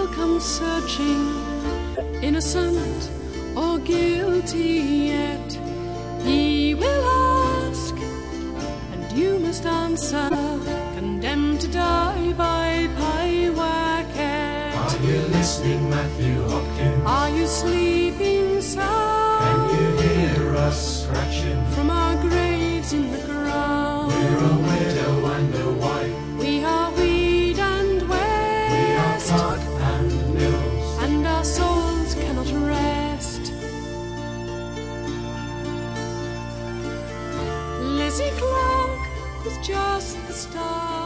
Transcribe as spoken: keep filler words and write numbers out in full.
will come searching, innocent or guilty yet. He will ask, and you must answer, condemned to die by Pyewacket. Are you listening, Matthew Hopkins? Are you sleeping sound? Can you hear us scratching from our graves in the ground? We're a widow and a wife. We are weed and waste. We are Clark and Mills, and our souls cannot rest. Lizzie Clark was just the start.